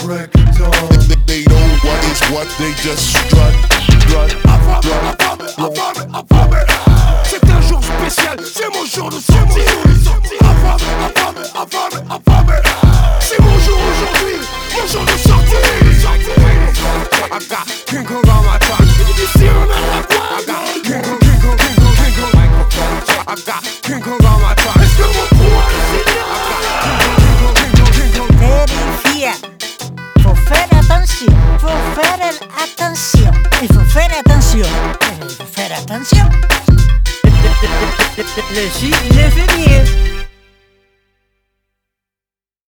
break it down. They know what is what, they just strut. C'est un jour spécial, c'est mon jour de sortie. C'est mon jour aujourd'hui, mon jour de sortie. I got King Kong on my track. Ici on a la quoi. I got King Kong. I got King Kong on my track. Est-ce que mon pouvoir Vérifia. Faut faire attention. Faut faire attention. Il faut faire attention. Il faut faire attention. Le chiffre, il est fait mieux.